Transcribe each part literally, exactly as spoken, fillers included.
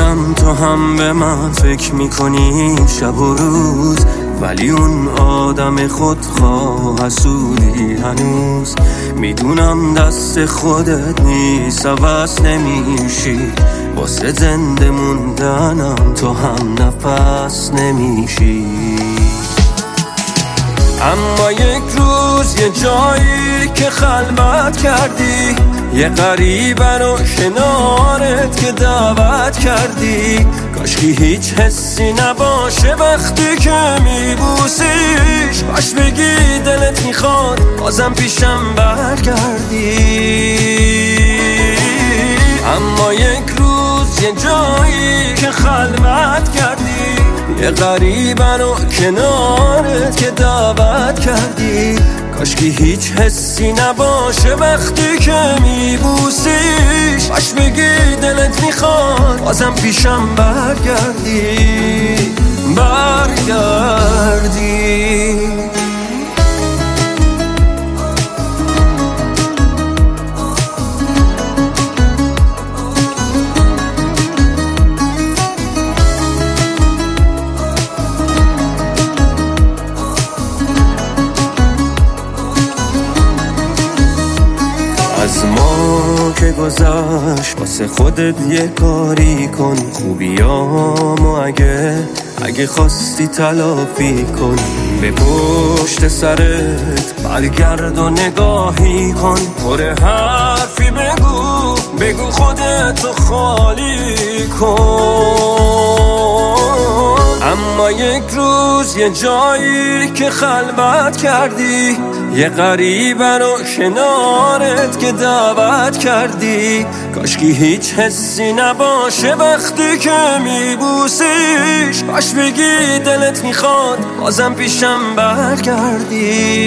میدونم تو هم به من فکر میکنی شب و روز، ولی اون آدم خودخواه حسودی هنوز. میدونم دست خودت نیست، عوض نمیشی، واسه زنده موندنم تو هم نفس نمیشی. اما یک روز یه جایی که خلوت کردی، یه غریبه رو کنارت که دعوت کردی، کاشکی هیچ حسی نباشه وقتی که میبوسیش، باش بگی دلت میخواد بازم پیشم برگردی. اما یک روز یه جایی که خلوت کردی، یه غریبه رو کنارت که دعوت کردی، کاشکی هیچ حسی نباشه وقتی که میبوسیش، باش بگی دلت میخواد بازم پیشم برگردی برگردی. از ما که گذشت واسه خودت یه کاری کن، خوبیامو اگه اگه خواستی تلافی کن. به پشت سرت برگرد و نگاهی کن، پر حرفی بگو بگو خودتو خالی کن. اما یک روز یه جایی که خلوت کردی، یه غریبه رو کنارت که دعوت کردی، کاشکی هیچ حسی نباشه وقتی که میبوسیش، باش بگی دلت میخواد بازم پیشم برگردی.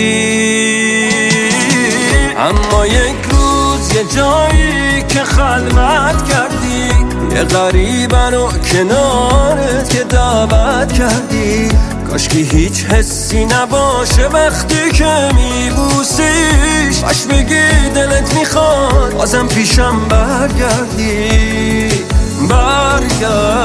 اما یک روز یه جایی که خلوت کردی، یه غریبه رو کنارت که دعوت کردی، کاشکی هیچ حسی نباشه وقتی که میبوسیش، باش بگی دلت میخواد بازم پیشم برگردی برگردی.